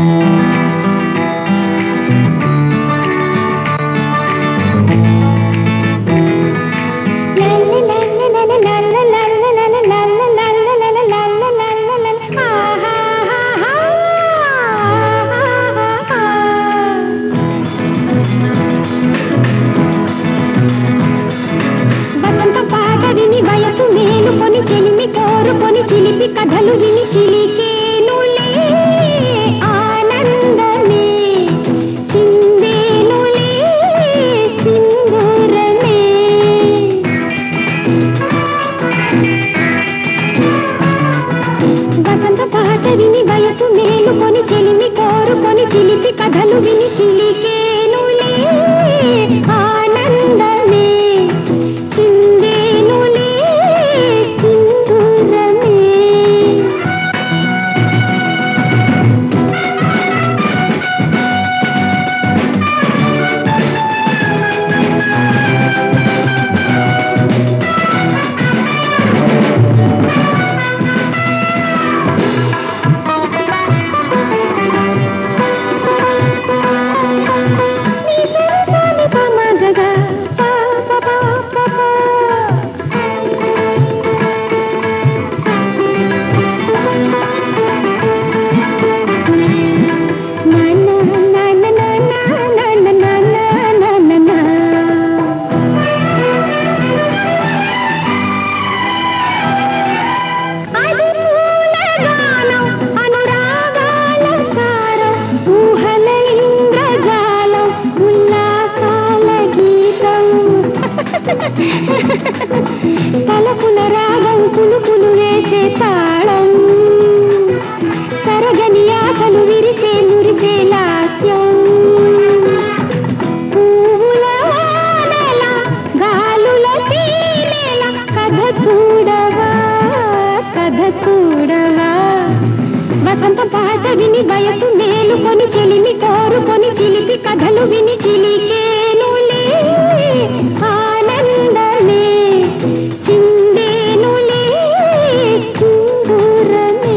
కథలు విని చిలికేనులే ఆనందమే చిందేనులే సింధూరమే వసంత పాట విని వయసు మేలుకొని చెలిమి కోరుకొని చిలిపి కథలు విని చిలికేనులే ఆనందమే చిందేనులే సింధూరమే తలపుల రాగం పులుపులు వేసే తాళం తరగని ఆశలు విరిసే మురిసే లాస్యం పువ్వుల వానల గాలుల తీనేల కథ చూడవా వసంత పాట విని వయసు మేలుకొని చెలిమి కోరుకొని చిలిపి కథలు విని చిలికేనులే ఆనందమే చిందేనులే సింధూరమే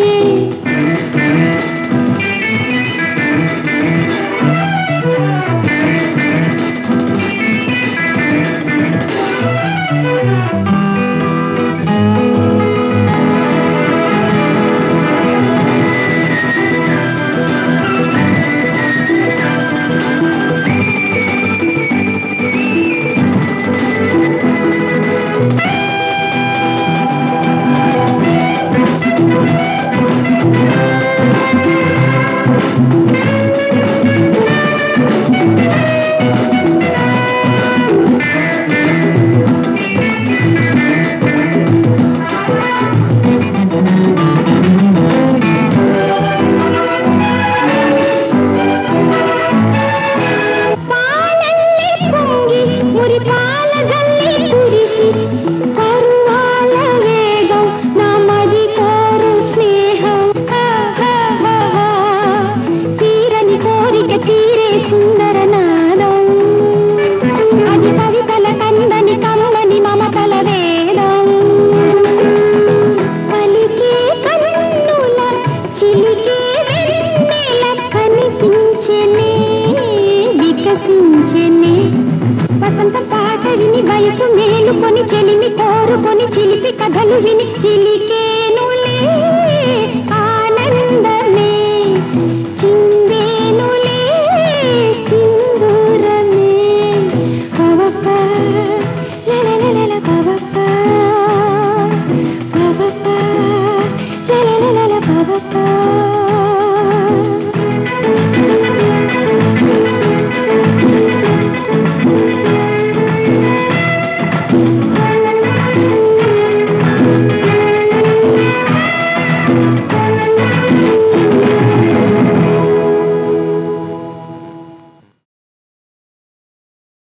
వసంత పాట విని వయసు మేలుకొని చెలిమి కోరుకొని చిలిపి కథలు విని చిలికే